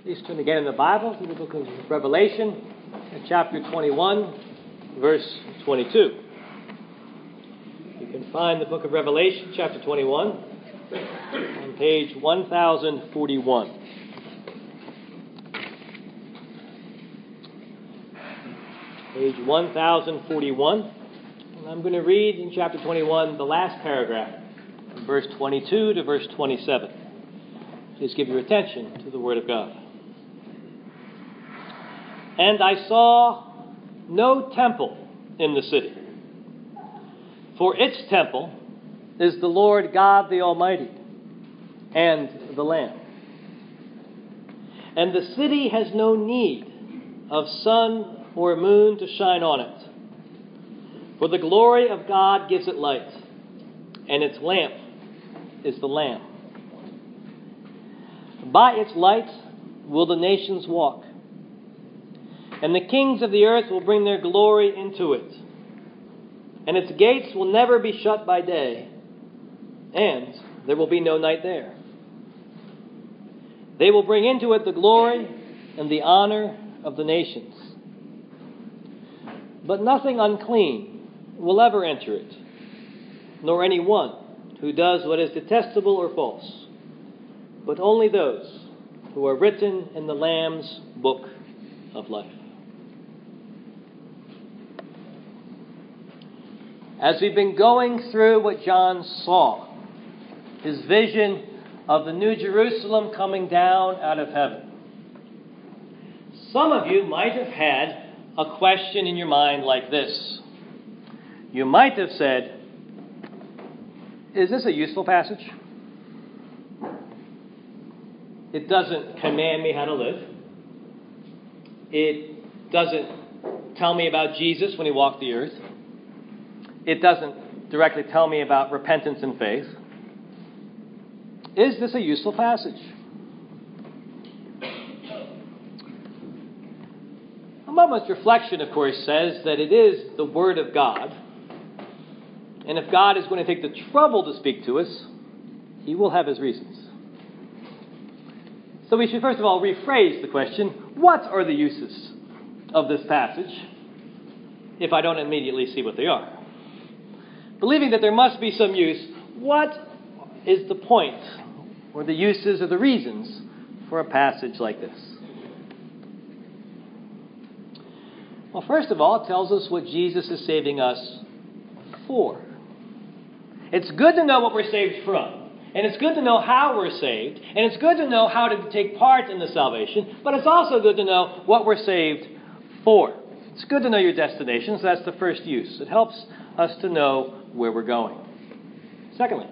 Please turn again in the Bible to the book of Revelation, chapter 21, verse 22. You can find the book of Revelation, chapter 21, on page 1041. Page 1041. And I'm going to read in chapter 21 the last paragraph, from verse 22 to verse 27. Please give your attention to the Word of God. And I saw no temple in the city, for its temple is the Lord God the Almighty and the Lamb. And the city has no need of sun or moon to shine on it, for the glory of God gives it light, and its lamp is the Lamb. By its light will the nations walk, and the kings of the earth will bring their glory into it. And its gates will never be shut by day, and there will be no night there. They will bring into it the glory and the honor of the nations. But nothing unclean will ever enter it, nor anyone who does what is detestable or false, but only those who are written in the Lamb's book of life. As we've been going through what John saw, his vision of the New Jerusalem coming down out of heaven, some of you might have had a question in your mind like this. You might have said, is this a useful passage? It doesn't command me how to live. It doesn't tell me about Jesus when he walked the earth. It doesn't directly tell me about repentance and faith. Is this a useful passage? A moment's reflection, of course, says that it is the Word of God. And if God is going to take the trouble to speak to us, he will have his reasons. So we should first of all rephrase the question, what are the uses of this passage, if I don't immediately see what they are? Believing that there must be some use, what is the point, or the uses or the reasons for a passage like this? Well, first of all, it tells us what Jesus is saving us for. It's good to know what we're saved from, and it's good to know how we're saved, and it's good to know how to take part in the salvation, but it's also good to know what we're saved for. It's good to know your destination, so that's the first use. It helps us to know where we're going. Secondly,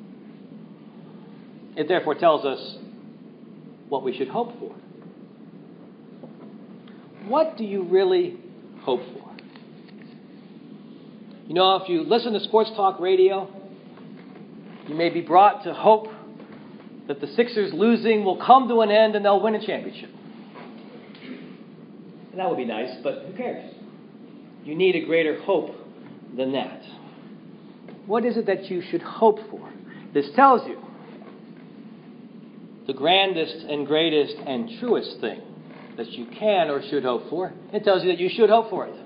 it therefore tells us what we should hope for. What do you really hope for? You know, if you listen to sports talk radio, you may be brought to hope that the Sixers losing will come to an end and they'll win a championship. And that would be nice, but who cares? You need a greater hope than that. What is it that you should hope for? This tells you the grandest and greatest and truest thing that you can or should hope for. It tells you that you should hope for it.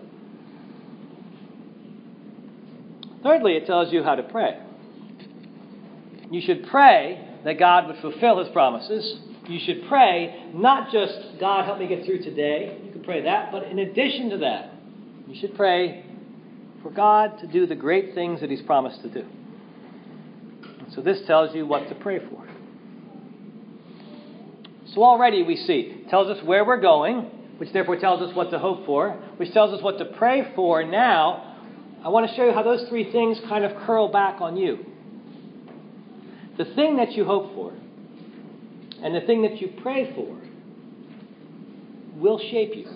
Thirdly, it tells you how to pray. You should pray that God would fulfill his promises. You should pray not just, God, help me get through today. You can pray that, but in addition to that, you should pray for God to do the great things that he's promised to do. So this tells you what to pray for. So already we see, it tells us where we're going, which therefore tells us what to hope for, which tells us what to pray for. Now, I want to show you how those three things kind of curl back on you. The thing that you hope for and the thing that you pray for will shape you.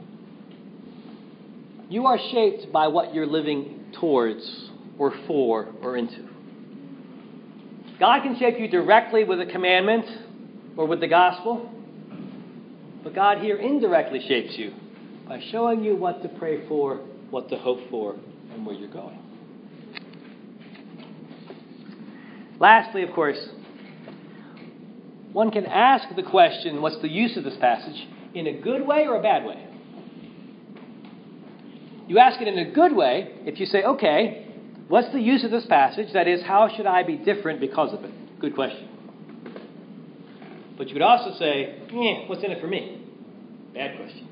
You are shaped by what you're living towards or for or into. God can shape you directly with a commandment or with the gospel, but God here indirectly shapes you by showing you what to pray for, what to hope for, and where you're going. Lastly, of course, one can ask the question, what's the use of this passage, in a good way or a bad way? You ask it in a good way if you say, okay, what's the use of this passage? That is, how should I be different because of it? Good question. But you could also say, what's in it for me? Bad question.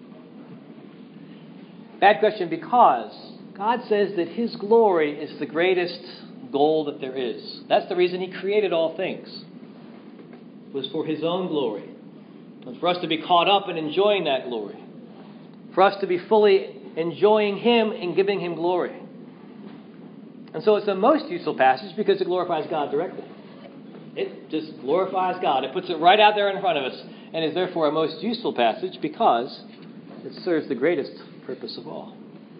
Bad question because God says that His glory is the greatest goal that there is. That's the reason He created all things. It was for His own glory. And for us to be caught up in enjoying that glory. For us to be fully enjoying Him and giving Him glory. And so it's the most useful passage because it glorifies God directly. It just glorifies God. It puts it right out there in front of us and is therefore a most useful passage because it serves the greatest purpose of all.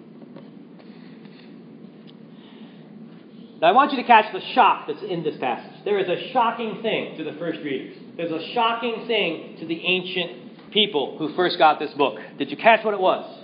Now I want you to catch the shock that's in this passage. There is a shocking thing to the first readers. There's a shocking thing to the ancient people who first got this book. Did you catch what it was?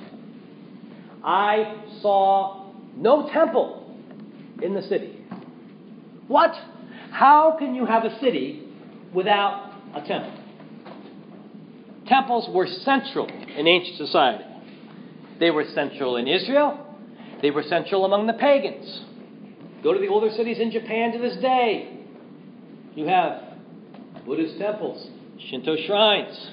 I saw no temple in the city. What? How can you have a city without a temple? Temples were central in ancient society. They were central in Israel. They were central among the pagans. Go to the older cities in Japan to this day. You have Buddhist temples, Shinto shrines.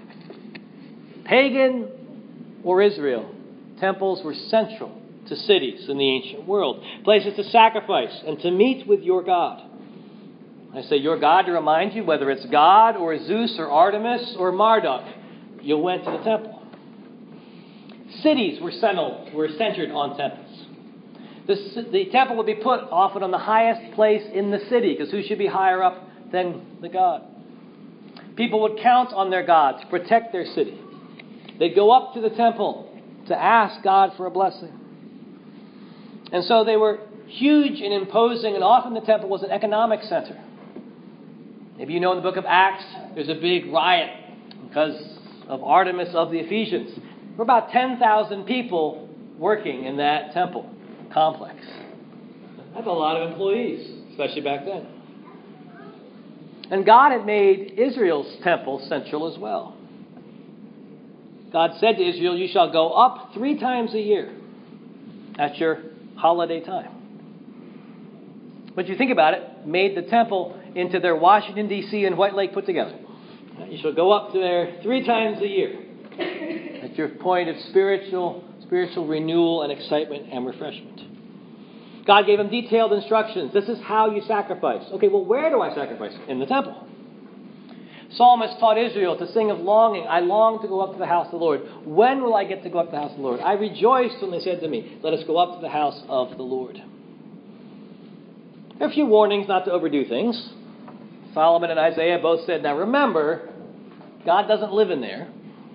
Pagan or Israel, temples were central to cities in the ancient world. Places to sacrifice and to meet with your God. I say your God to remind you, whether it's God or Zeus or Artemis or Marduk, you went to the temple. Cities were centered on temples. The temple would be put often on the highest place in the city, because who should be higher up than the God? People would count on their God to protect their city. They'd go up to the temple to ask God for a blessing. And so they were huge and imposing, and often the temple was an economic center. Maybe you know in the book of Acts, there's a big riot because of Artemis of the Ephesians. There were about 10,000 people working in that temple complex. That's a lot of employees, especially back then. And God had made Israel's temple central as well. God said to Israel, you shall go up 3 times a year at your holiday time. But you think about it, made the temple into their Washington, D.C. and White Lake put together. You shall go up there 3 times a year at your point of spiritual renewal and excitement and refreshment. God gave them detailed instructions. This is how you sacrifice. Okay, well, where do I sacrifice? In the temple. Psalmist taught Israel to sing of longing. I long to go up to the house of the Lord. When will I get to go up to the house of the Lord? I rejoiced when they said to me, let us go up to the house of the Lord. There are a few warnings not to overdo things. Solomon and Isaiah both said, now remember, God doesn't live in there.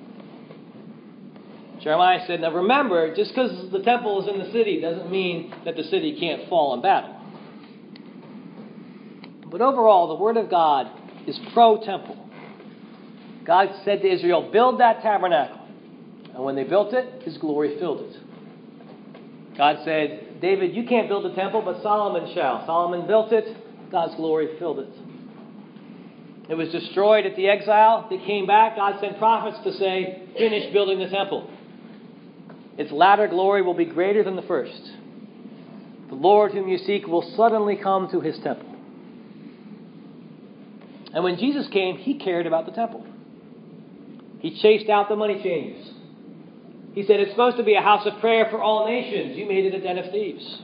Jeremiah said, now remember, just because the temple is in the city doesn't mean that the city can't fall in battle. But overall, the Word of God is pro-temple. God said to Israel, build that tabernacle. And when they built it, His glory filled it. God said, David, you can't build the temple, but Solomon shall. Solomon built it. God's glory filled it. It was destroyed at the exile. They came back. God sent prophets to say, finish building the temple. Its latter glory will be greater than the first. The Lord whom you seek will suddenly come to His temple. And when Jesus came, He cared about the temple. He chased out the money changers. He said, it's supposed to be a house of prayer for all nations. You made it a den of thieves.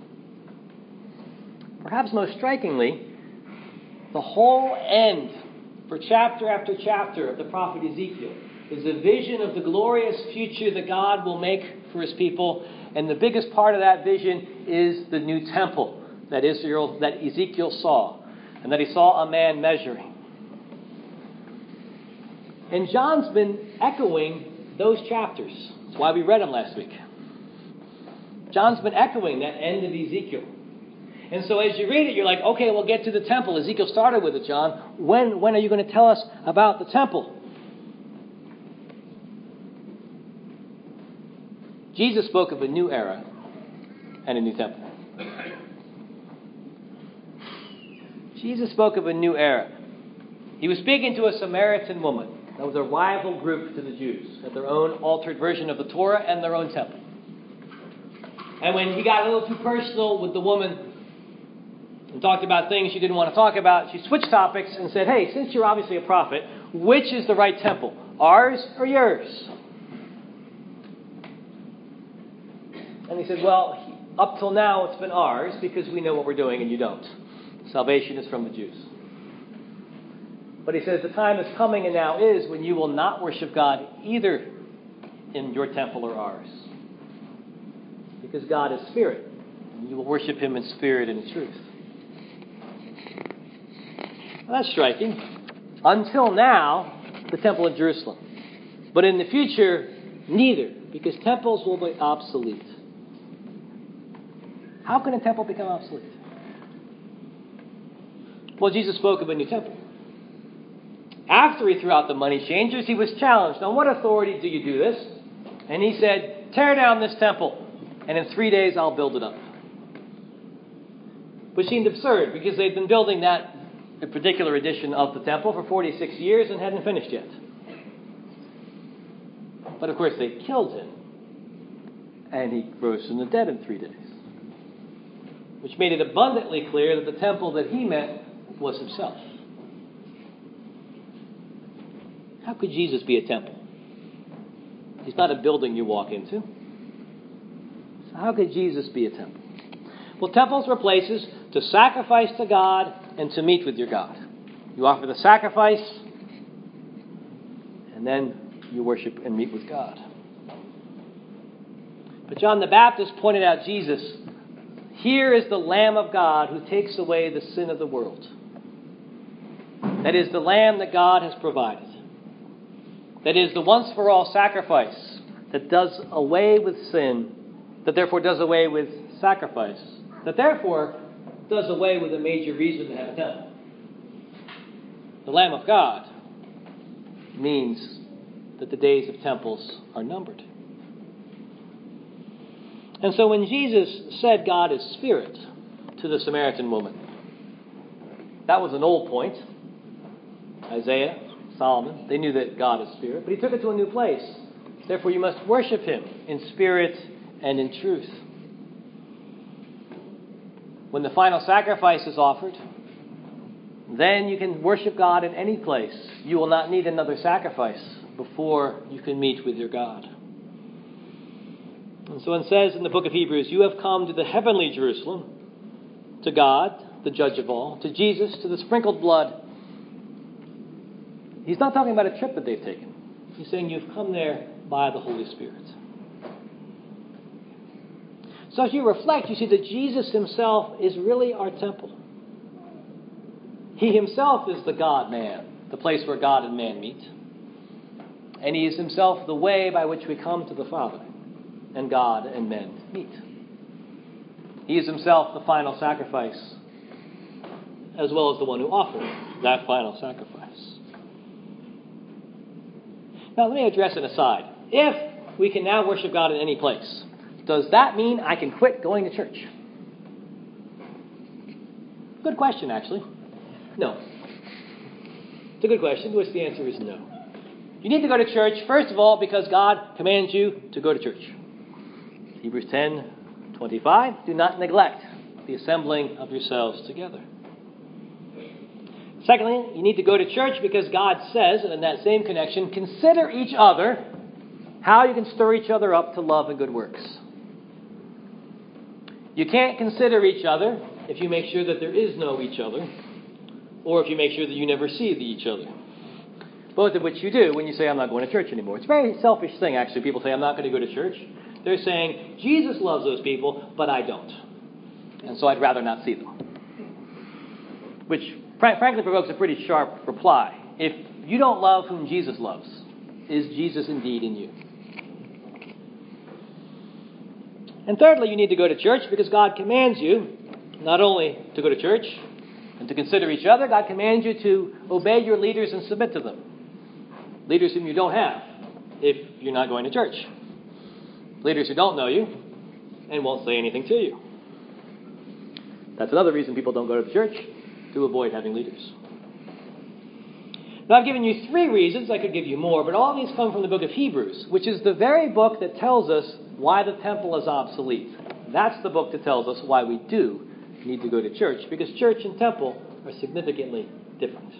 Perhaps most strikingly, the whole end for chapter after chapter of the prophet Ezekiel is a vision of the glorious future that God will make for His people. And the biggest part of that vision is the new temple that Ezekiel saw, and that he saw a man measuring. And John's been echoing those chapters. That's why we read them last week. John's been echoing that end of Ezekiel. And so as you read it, you're like, okay, we'll get to the temple. Ezekiel started with it, John. When are you going to tell us about the temple? Jesus spoke of a new era and a new temple. Jesus spoke of a new era. He was speaking to a Samaritan woman that was a rival group to the Jews, had their own altered version of the Torah and their own temple. And when he got a little too personal with the woman and talked about things she didn't want to talk about, she switched topics and said, hey, since you're obviously a prophet, which is the right temple, ours or yours? And he said, well, up till now it's been ours because we know what we're doing and you don't. Salvation is from the Jews. But he says the time is coming and now is when you will not worship God either in your temple or ours. Because God is spirit. And you will worship him in spirit and in truth. Well, that's striking. Until now, the temple in Jerusalem. But in the future, neither. Because temples will be obsolete. How can a temple become obsolete? Well, Jesus spoke of a new temple. After he threw out the money changers, he was challenged. On what authority do you do this? And he said, tear down this temple, and in 3 days I'll build it up. Which seemed absurd, because they'd been building that particular edition of the temple for 46 years and hadn't finished yet. But of course they killed him, and he rose from the dead in 3 days. Which made it abundantly clear that the temple that he meant was himself. How could Jesus be a temple? He's not a building you walk into. So how could Jesus be a temple? Well, temples were places to sacrifice to God and to meet with your God. You offer the sacrifice, and then you worship and meet with God. But John the Baptist pointed out Jesus. Here is the Lamb of God who takes away the sin of the world. That is the Lamb that God has provided. That is the once-for-all sacrifice that does away with sin, that therefore does away with sacrifice, that therefore does away with a major reason to have a temple. The Lamb of God means that the days of temples are numbered. And so when Jesus said God is spirit to the Samaritan woman, that was an old point. Isaiah, Solomon, they knew that God is spirit, but he took it to a new place. Therefore you must worship him in spirit and in truth. When the final sacrifice is offered, then you can worship God in any place. You will not need another sacrifice before you can meet with your God. And so it says in the book of Hebrews, you have come to the heavenly Jerusalem, to God, the judge of all, to Jesus, to the sprinkled blood. He's not talking about a trip that they've taken. He's saying you've come there by the Holy Spirit. So as you reflect, you see that Jesus himself is really our temple. He himself is the God-man, the place where God and man meet. And he is himself the way by which we come to the Father, and God and men meet. He is himself the final sacrifice, as well as the one who offered that final sacrifice. Now let me address an aside. If we can now worship God in any place, does that mean I can quit going to church? Good question, actually. No. It's a good question, which the answer is no. You need to go to church, first of all, because God commands you to go to church. Hebrews 10:25, do not neglect the assembling of yourselves together. Secondly, you need to go to church because God says, and in that same connection, consider each other how you can stir each other up to love and good works. You can't consider each other if you make sure that there is no each other, or if you make sure that you never see the each other. Both of which you do when you say, I'm not going to church anymore. It's a very selfish thing, actually. People say, I'm not going to go to church. They're saying, Jesus loves those people, but I don't. And so I'd rather not see them. Which, frankly, provokes a pretty sharp reply. If you don't love whom Jesus loves, is Jesus indeed in you? And thirdly, you need to go to church because God commands you not only to go to church and to consider each other, God commands you to obey your leaders and submit to them. Leaders whom you don't have if you're not going to church. Leaders who don't know you and won't say anything to you. That's another reason people don't go to the church, to avoid having leaders. Now, I've given you 3 reasons. I could give you more, but all these come from the book of Hebrews, which is the very book that tells us why the temple is obsolete. That's the book that tells us why we do need to go to church, because church and temple are significantly different.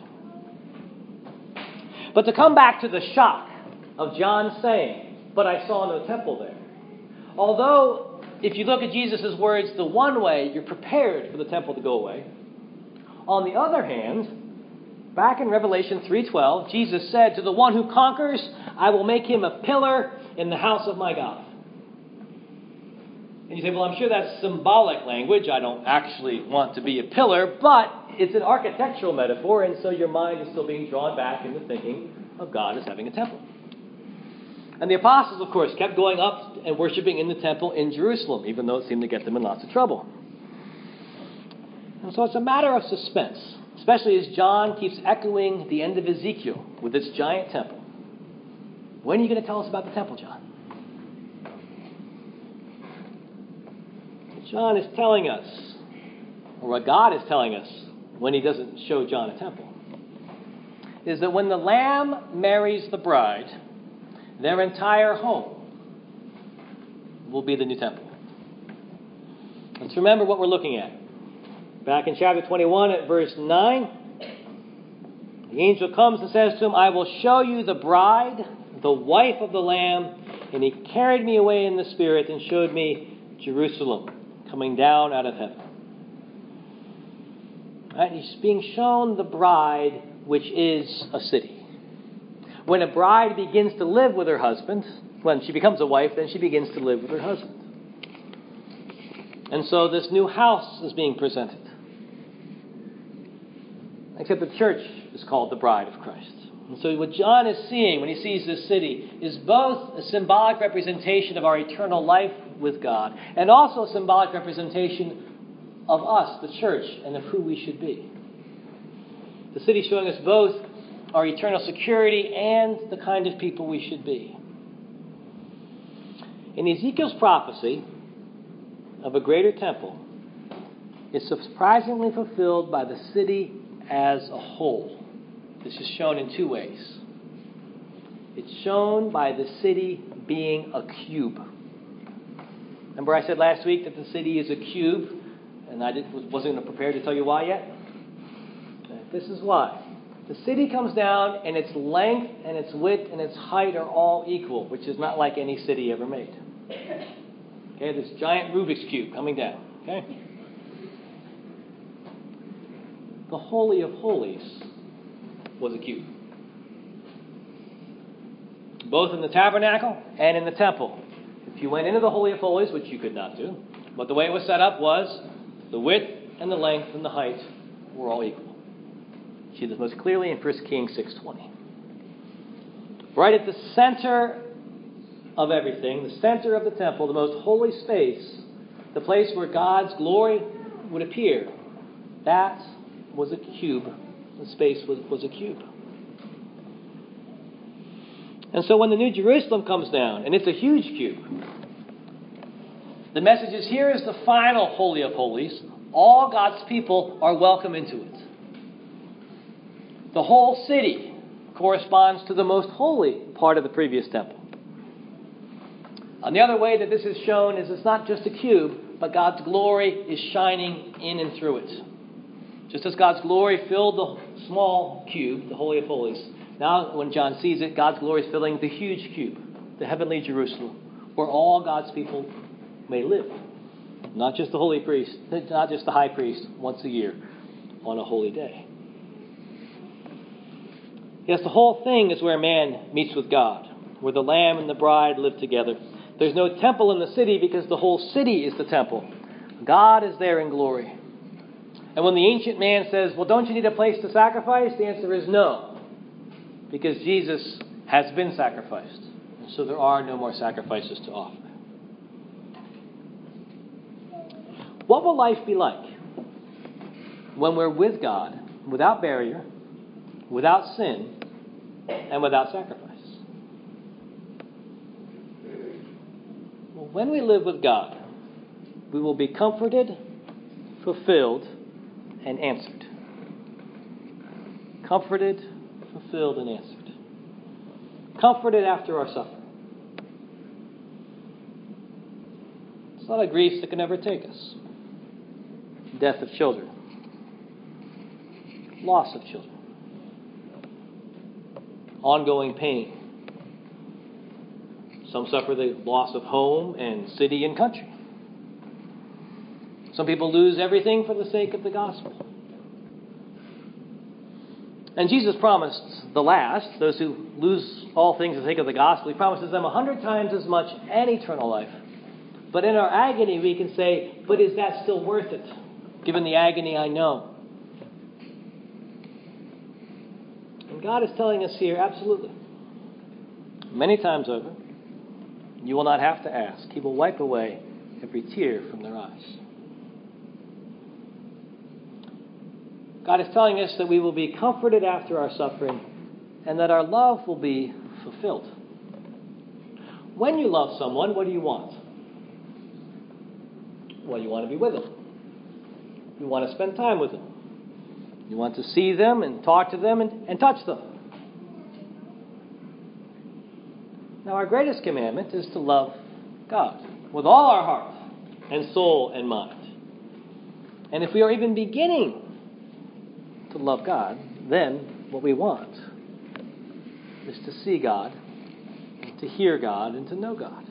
But to come back to the shock of John saying, "But I saw no temple there." Although, if you look at Jesus' words, the one way you're prepared for the temple to go away. On the other hand, back in Revelation 3:12, Jesus said, "To the one who conquers, I will make him a pillar in the house of my God." And you say, "Well, I'm sure that's symbolic language. I don't actually want to be a pillar," but it's an architectural metaphor, and so your mind is still being drawn back into thinking of God as having a temple. And the apostles, of course, kept going up and worshiping in the temple in Jerusalem, even though it seemed to get them in lots of trouble. And so it's a matter of suspense, especially as John keeps echoing the end of Ezekiel with its giant temple. When are you going to tell us about the temple, John? John is telling us, or what God is telling us when he doesn't show John a temple, is that when the Lamb marries the bride, their entire home will be the new temple. Let's remember what we're looking at. Back in chapter 21 at verse 9, the angel comes and says to him, "I will show you the bride, the wife of the Lamb." And he carried me away in the Spirit and showed me Jerusalem, coming down out of heaven. Right? He's being shown the bride, which is a city. When a bride begins to live with her husband, when she becomes a wife, then she begins to live with her husband. And so this new house is being presented. Except the church is called the bride of Christ. And so what John is seeing when he sees this city is both a symbolic representation of our eternal life with God, and also a symbolic representation of us, the church, and of who we should be. The city showing us both our eternal security and the kind of people we should be. In Ezekiel's prophecy of a greater temple, is surprisingly fulfilled by the city as a whole. This is shown in 2 ways. It's shown by the city being a cube. Remember I said last week that the city is a cube, and I wasn't prepared to tell you why yet? This is why. The city comes down, and its length and its width and its height are all equal, which is not like any city ever made. Okay, this giant Rubik's Cube coming down. Okay? The Holy of Holies was a cube. Both in the tabernacle and in the temple. If you went into the Holy of Holies, which you could not do, but the way it was set up was the width and the length and the height were all equal. You see this most clearly in 1 Kings 6:20. Right at the center of everything, the center of the temple, the most holy space, the place where God's glory would appear, that was a cube. The space was a cube. And so when the New Jerusalem comes down, and it's a huge cube, the message is, here is the final Holy of Holies. All God's people are welcome into it. The whole city corresponds to the most holy part of the previous temple. And the other way that this is shown is it's not just a cube, but God's glory is shining in and through it. Just as God's glory filled the small cube, the Holy of Holies, now when John sees it, God's glory is filling the huge cube, the heavenly Jerusalem, where all God's people may live. Not just the holy priest, not just the high priest once a year on a holy day. Yes, the whole thing is where man meets with God, where the Lamb and the bride live together. There's no temple in the city because the whole city is the temple. God is there in glory. And when the ancient man says, well, don't you need a place to sacrifice? The answer is no, because Jesus has been sacrificed. And so there are no more sacrifices to offer. What will life be like when we're with God, without barrier, without sin, and without sacrifice? Well, when we live with God, we will be comforted, fulfilled, and answered. Comforted, fulfilled and answered. Comforted after our suffering. It's not a grief that can ever take us. Death of children. Loss of children. Ongoing pain. Some suffer the loss of home and city and country. Some people lose everything for the sake of the gospel. And Jesus promised the last, those who lose all things for the sake of the gospel, He promises them 100 times as much and eternal life. But in our agony we can say, but is that still worth it, given the agony I know? And God is telling us here, absolutely. Many times over, you will not have to ask. He will wipe away every tear from their eyes. God is telling us that we will be comforted after our suffering and that our love will be fulfilled. When you love someone, what do you want? Well, you want to be with them. You want to spend time with them. You want to see them and talk to them and touch them. Now, our greatest commandment is to love God with all our heart and soul and mind. And if we are even beginning to love God, then what we want is to see God, to hear God, and to know God.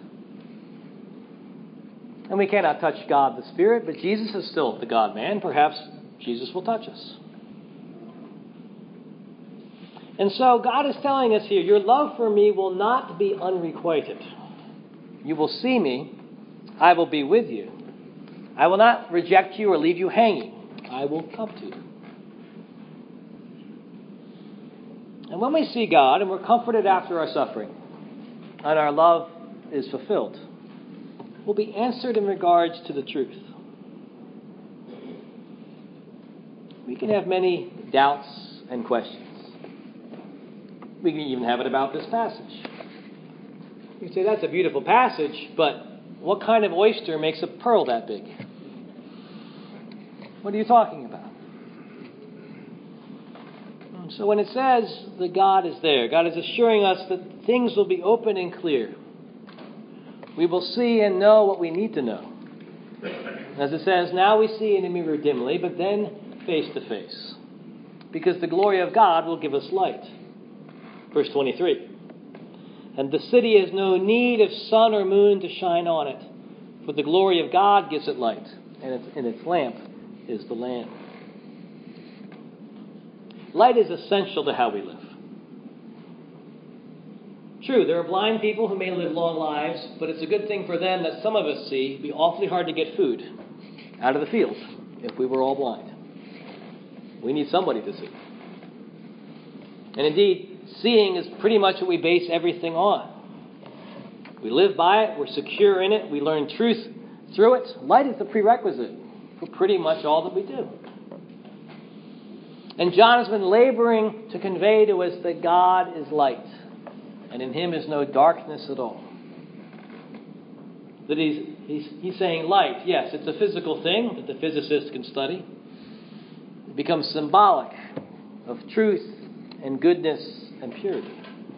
And we cannot touch God the Spirit, but Jesus is still the God-man. Perhaps Jesus will touch us. And so God is telling us here, your love for me will not be unrequited. You will see me. I will be with you. I will not reject you or leave you hanging. I will come to you. And when we see God and we're comforted after our suffering and our love is fulfilled, we'll be answered in regards to the truth. We can have many doubts and questions. We can even have it about this passage. You can say, that's a beautiful passage, but what kind of oyster makes a pearl that big? What are you talking about? So when it says that God is there, God is assuring us that things will be open and clear. We will see and know what we need to know. As it says, now we see in a mirror dimly, but then face to face. Because the glory of God will give us light. Verse 23. And the city has no need of sun or moon to shine on it, for the glory of God gives it light, and its lamp is the Lamb. Light is essential to how we live. True, there are blind people who may live long lives, but it's a good thing for them that some of us see it'd be awfully hard to get food out of the field if we were all blind. We need somebody to see. And indeed, seeing is pretty much what we base everything on. We live by it, we're secure in it, we learn truth through it. Light is the prerequisite for pretty much all that we do. And John has been laboring to convey to us that God is light, and in Him is no darkness at all. That he's saying light, yes, it's a physical thing that the physicists can study. It becomes symbolic of truth and goodness and purity.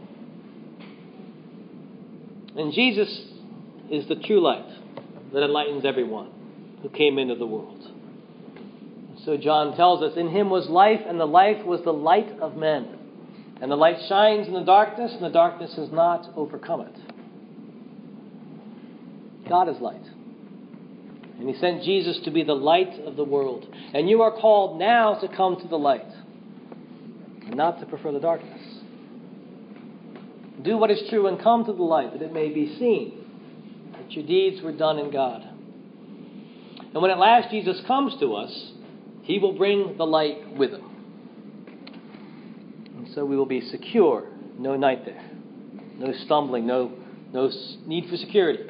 And Jesus is the true light that enlightens everyone who came into the world. So John tells us, in Him was life, and the life was the light of men. And the light shines in the darkness, and the darkness has not overcome it. God is light. And He sent Jesus to be the light of the world. And you are called now to come to the light, and not to prefer the darkness. Do what is true and come to the light, that it may be seen that your deeds were done in God. And when at last Jesus comes to us, He will bring the light with Him. And so we will be secure. No night there. No stumbling. No need for security.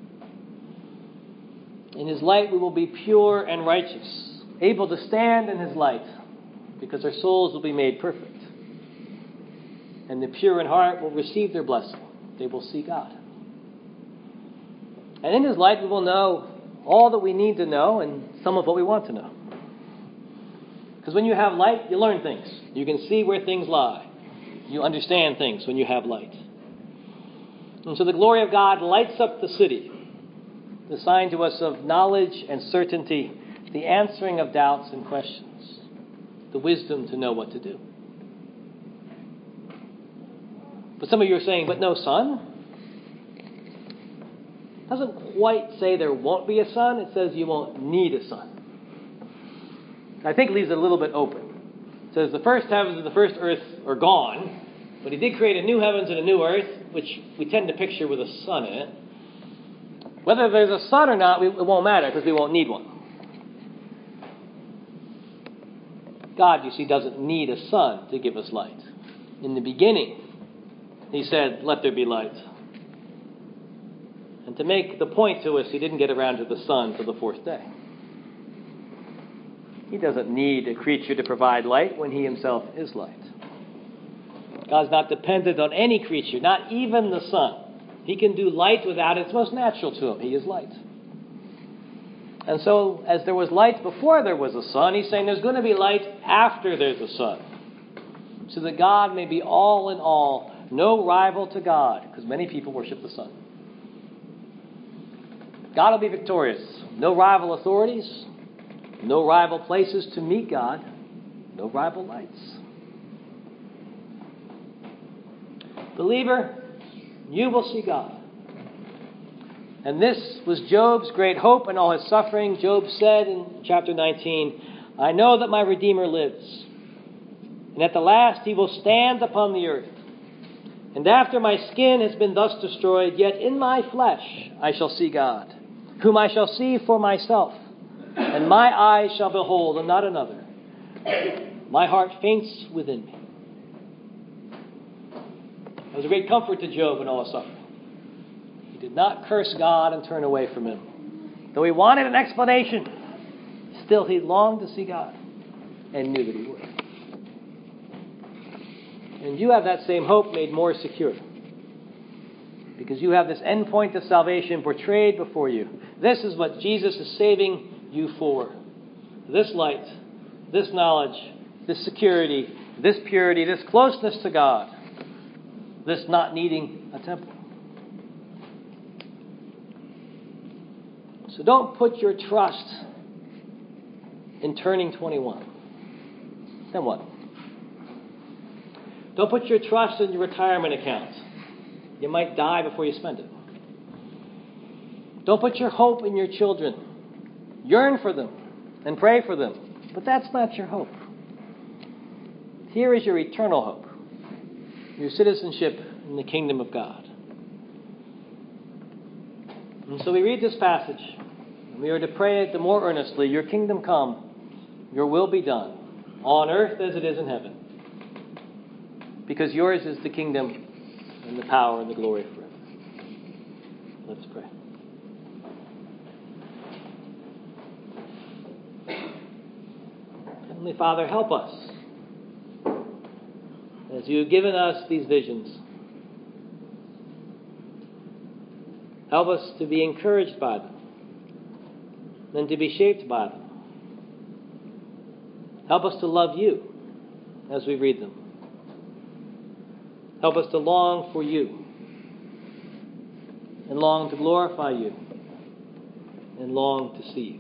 In His light we will be pure and righteous. Able to stand in His light. Because our souls will be made perfect. And the pure in heart will receive their blessing. They will see God. And in His light we will know all that we need to know and some of what we want to know. Because when you have light, you learn things. You can see where things lie. You understand things when you have light. And so the glory of God lights up the city, the sign to us of knowledge and certainty, the answering of doubts and questions, the wisdom to know what to do. But some of you are saying, but no sun? It doesn't quite say there won't be a sun. It says you won't need a sun. I think it leaves it a little bit open. It says the first heavens and the first earth are gone, but he did create a new heavens and a new earth, which we tend to picture with a sun in it. Whether there's a sun or not, it won't matter because we won't need one. God, you see, doesn't need a sun to give us light. In the beginning, he said, let there be light. And to make the point to us, he didn't get around to the sun till the fourth day. He doesn't need a creature to provide light when he himself is light. God's not dependent on any creature, not even the sun. He can do light without it. It's most natural to him. He is light. And so, as there was light before there was a sun, he's saying there's going to be light after there's a sun. So that God may be all in all, no rival to God, because many people worship the sun. God will be victorious. No rival authorities, no rival places to meet God, no rival lights. Believer, you will see God. And this was Job's great hope in all his suffering. Job said in chapter 19, I know that my Redeemer lives, and at the last he will stand upon the earth. And after my skin has been thus destroyed, yet in my flesh I shall see God, whom I shall see for myself, and my eyes shall behold, and not another. My heart faints within me. It was a great comfort to Job in all his suffering. He did not curse God and turn away from him. Though he wanted an explanation, still he longed to see God and knew that he would. And you have that same hope made more secure, because you have this end point of salvation portrayed before you. This is what Jesus is saving you for. This light, this knowledge, this security, this purity, this closeness to God, this not needing a temple. So don't put your trust in turning 21. Then what? Don't put your trust in your retirement account. You might die before you spend it. Don't put your hope in your children. Yearn for them and pray for them. But that's not your hope. Here is your eternal hope. Your citizenship in the kingdom of God. And so we read this passage, and we are to pray it the more earnestly. Your kingdom come, your will be done, on earth as it is in heaven. Because yours is the kingdom and the power and the glory forever. Let's pray. Heavenly Father, help us as you have given us these visions. Help us to be encouraged by them and to be shaped by them. Help us to love you as we read them. Help us to long for you and long to glorify you and long to see you.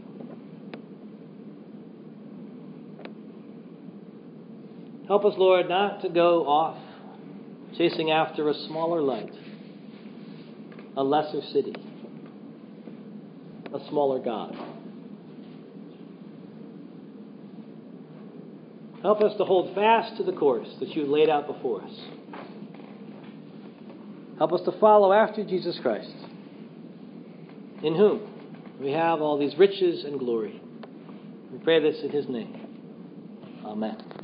Help us, Lord, not to go off chasing after a smaller light, a lesser city, a smaller God. Help us to hold fast to the course that you laid out before us. Help us to follow after Jesus Christ, in whom we have all these riches and glory. We pray this in his name. Amen.